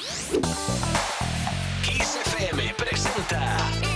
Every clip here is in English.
Kiss FM presenta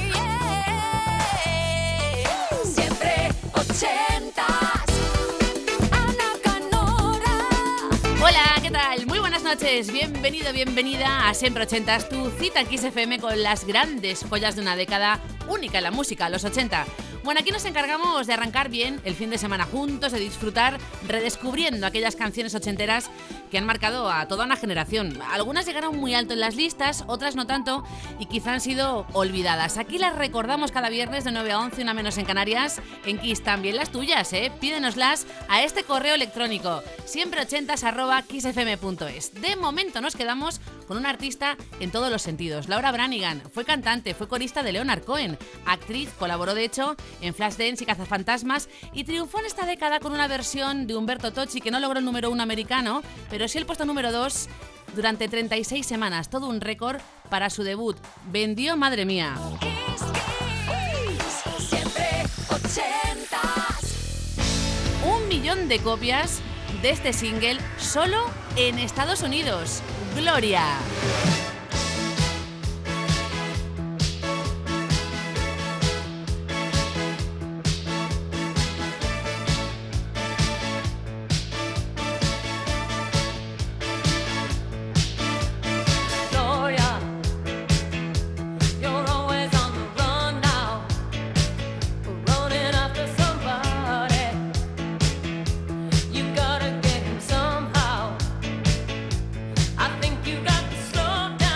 Siempre ochentas. Ana Canora. Hola, ¿qué tal? Muy buenas noches. Bienvenido, bienvenida a Siempre Ochentas, tu cita en Kiss FM con las grandes joyas de una década única en la música, los 80. Bueno, aquí nos encargamos de arrancar bien el fin de semana juntos, de disfrutar redescubriendo aquellas canciones ochenteras que han marcado a toda una generación. Algunas llegaron muy alto en las listas, otras no tanto y quizá han sido olvidadas. Aquí las recordamos cada viernes de 9 a 11, una menos en Canarias. En Kiss también las tuyas, pídenoslas a este correo electrónico siempreochentas@kissfm.es. De momento nos quedamos con una artista en todos los sentidos. Laura Branigan fue cantante, fue corista de Leonard Cohen, actriz, colaboró de hecho en Flashdance y Cazafantasmas y triunfó en esta década con una versión de Umberto Tocci que no logró el número 1 americano, pero sí el puesto número 2 durante 36 semanas, todo un récord para su debut. Vendió, madre mía. Kiss, Kiss. Siempre ochentas. 1 millón de copias de este single solo en Estados Unidos. Gloria. Gloria, you're always on the run now, running after somebody. You gotta get him somehow. I think you got to slow down.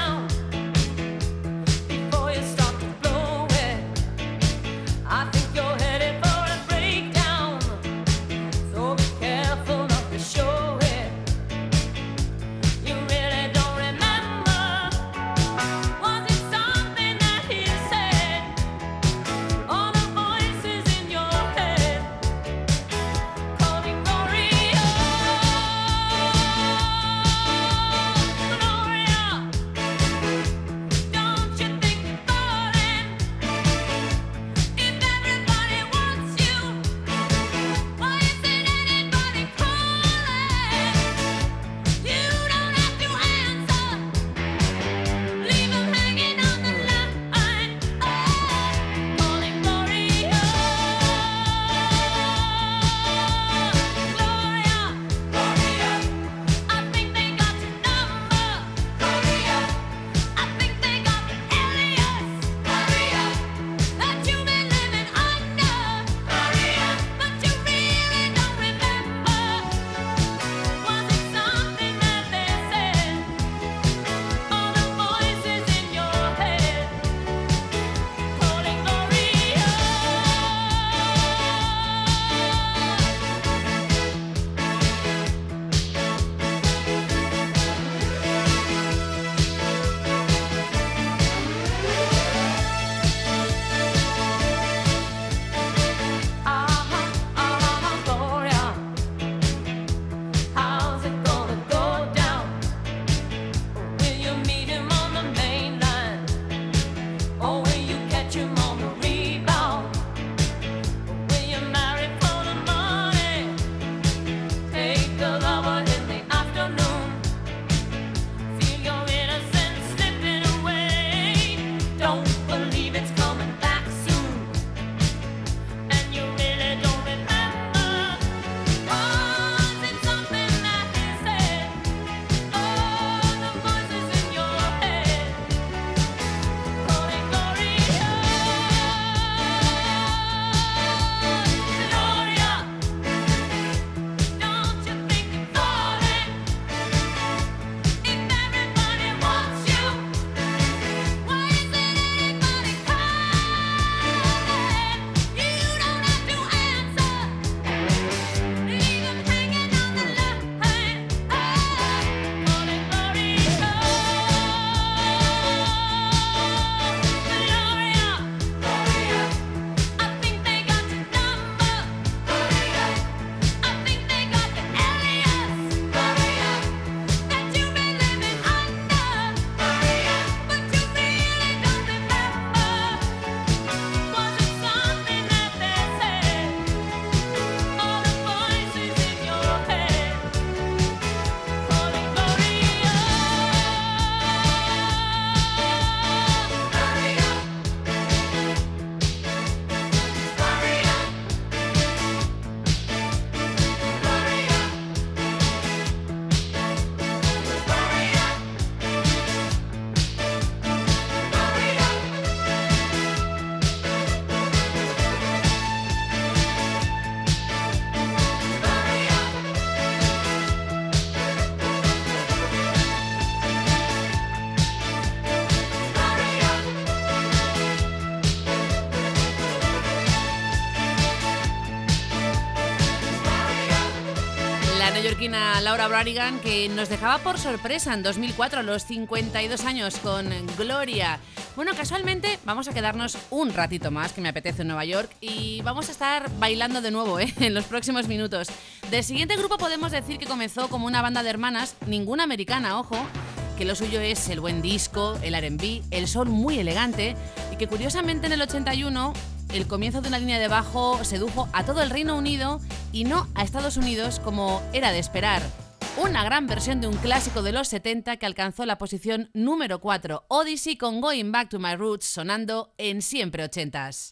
fin a Laura Branigan, que nos dejaba por sorpresa en 2004 a los 52 años con Gloria. Bueno, casualmente vamos a quedarnos un ratito más, que me apetece en Nueva York, y vamos a estar bailando de nuevo en los próximos minutos. Del siguiente grupo podemos decir que comenzó como una banda de hermanas, ninguna americana, ojo, que lo suyo es el buen disco, el R&B, el soul muy elegante, y que curiosamente en el 81 el comienzo de una línea de bajo sedujo a todo el Reino Unido y no a Estados Unidos como era de esperar. Una gran versión de un clásico de los 70 que alcanzó la posición número 4, Odyssey con Going Back to My Roots, sonando en Siempre Ochentas.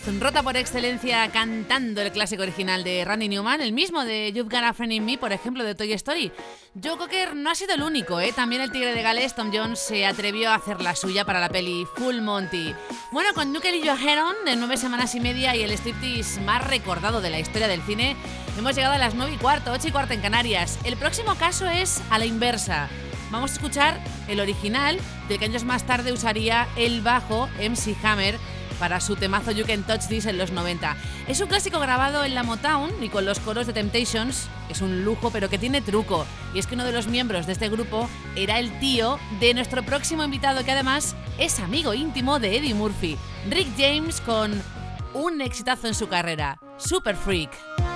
rota por excelencia cantando el clásico original de Randy Newman, el mismo de You've Got a Friend in Me, por ejemplo, de Toy Story. Joe Cocker no ha sido el único, también el tigre de Gales, Tom Jones, se atrevió a hacer la suya para la peli Full Monty. Bueno, con Nuke y Joe Heron, de 9 semanas y media y el striptease más recordado de la historia del cine, hemos llegado a las 9:15, 8:15 en Canarias. El próximo caso es a la inversa. Vamos a escuchar el original, del que años más tarde usaría el bajo MC Hammer para su temazo You Can Touch This en los 90. Es un clásico grabado en la Motown y con los coros de Temptations. Es un lujo, pero que tiene truco. Y es que uno de los miembros de este grupo era el tío de nuestro próximo invitado, que además es amigo íntimo de Eddie Murphy, Rick James, con un exitazo en su carrera, Super Freak.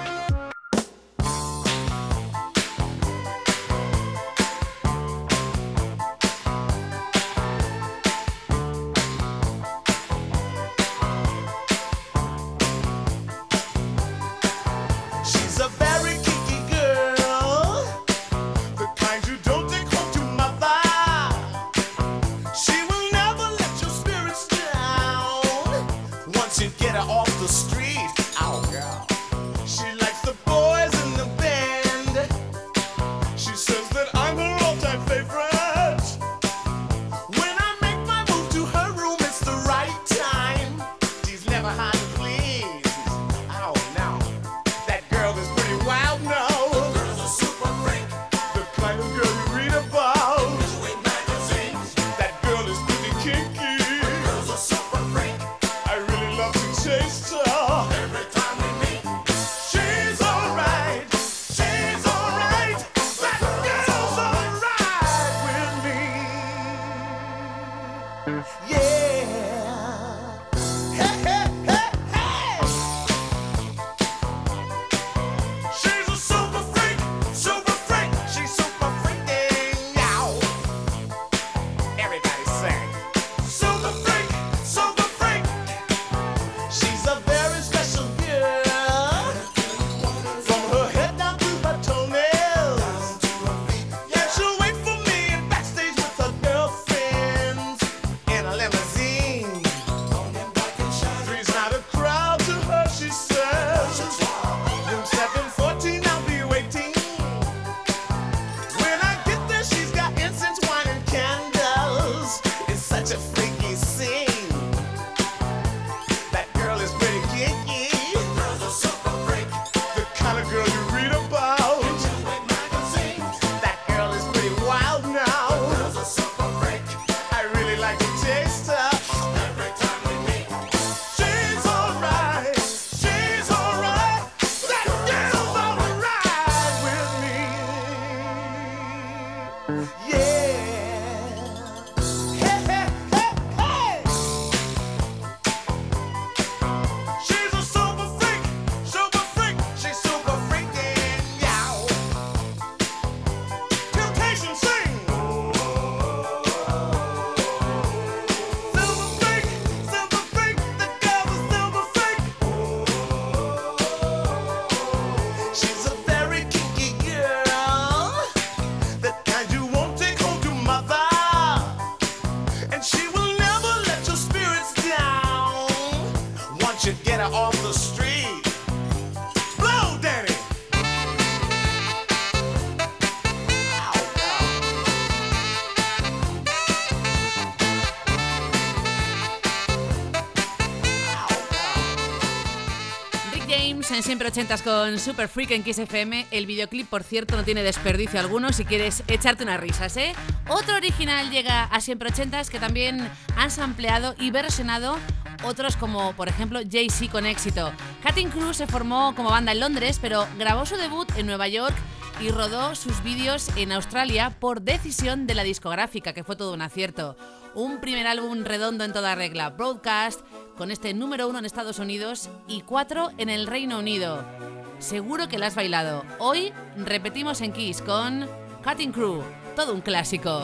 En Siempre Ochentas con Super Freak en Kiss FM. El videoclip, por cierto, no tiene desperdicio alguno si quieres echarte unas risas, ¿eh? Otro original llega a Siempre Ochentas que también han sampleado y versionado otros, como por ejemplo Jay-Z con éxito. Cutting Crew se formó como banda en Londres, pero grabó su debut en Nueva York y rodó sus vídeos en Australia por decisión de la discográfica, que fue todo un acierto. Un primer álbum redondo en toda regla, Broadcast, con este número 1 en Estados Unidos y 4 en el Reino Unido. Seguro que la has bailado. Hoy repetimos en Kiss con Cutting Crew, todo un clásico.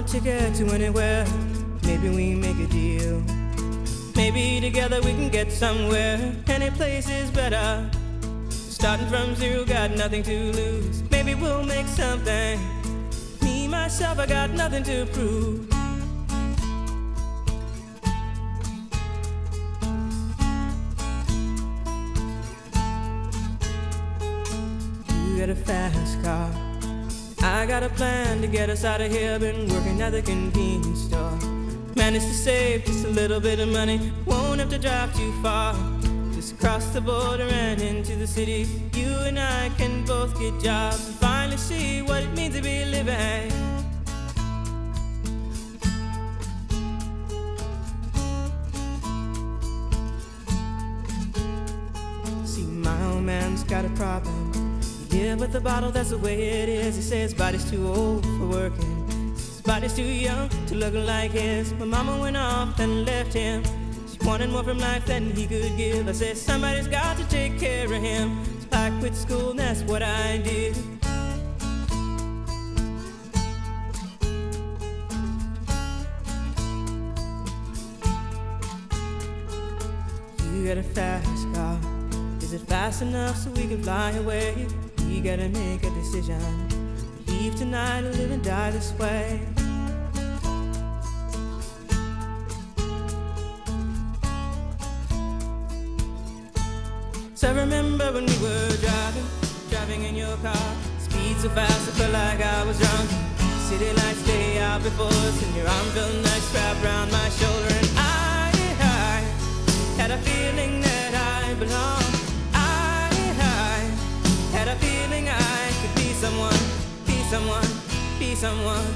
ticket to anywhere. Maybe we make a deal. Maybe together we can get somewhere. Any place is better. Starting from zero, got nothing to lose. Maybe we'll make something. Me, myself, I got nothing to prove. You got a fast car. I got a plan to get us out of here. Been working at the convenience store. Managed to save just a little bit of money. Won't have to drive too far. Just cross the border and into the city. You and I can both get jobs and finally see what it means to be living. See, my old man's got a problem. Yeah, but the bottle, that's the way it is. He says his body's too old for working. His body's too young to look like his. My mama went off and left him. She wanted more from life than he could give. I said, somebody's got to take care of him. So I quit school and that's what I did. You got a fast car. Is it fast enough so we can fly away? We gotta make a decision. Leave tonight or live and die this way. So I remember when we were driving in your car. Speed so fast I felt like I was drunk. City lights lay out before us, and your arm felt nice wrapped around my shoulder. And I had a feeling that I belonged. Had a feeling I could be someone, be someone, be someone.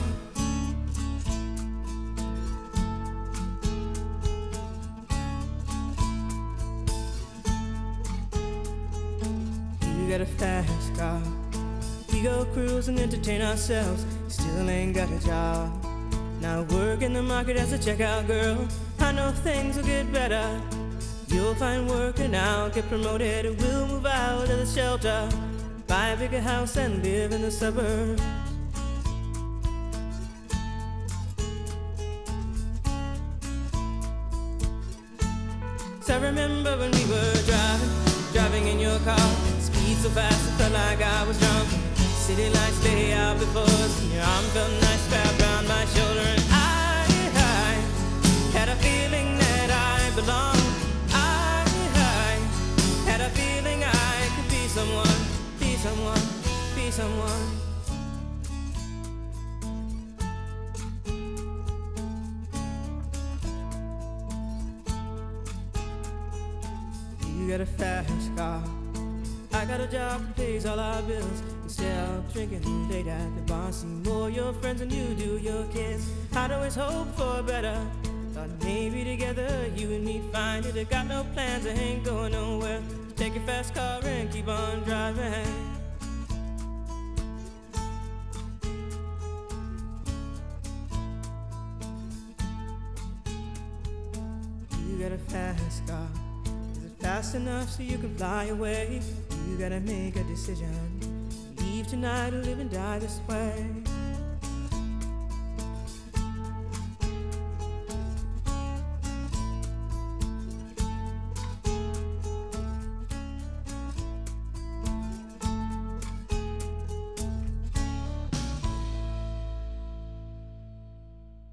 You got a fast car. We go cruise and entertain ourselves. Still ain't got a job. Now work in the market as a checkout girl. I know things will get better. You'll find work and I'll get promoted. We'll move out of the shelter, buy a bigger house and live in the suburbs. So I remember when we were driving in your car. Speed so fast I felt like I was drunk. City lights lay out before us, and your arm felt nice wrapped around my shoulder. And I had a feeling that I belonged. Had a feeling I could be someone, be someone, be someone. You got a fast car. I got a job that pays all our bills. Instead of drinking late at the bar, see more your friends than you do your kids. I'd always hope for better. Thought maybe together you and me find it. I got no plans, I ain't going nowhere. Take your fast car and keep on driving. You got a fast car. Is it fast enough so you can fly away? You gotta make a decision. Leave tonight or live and die this way.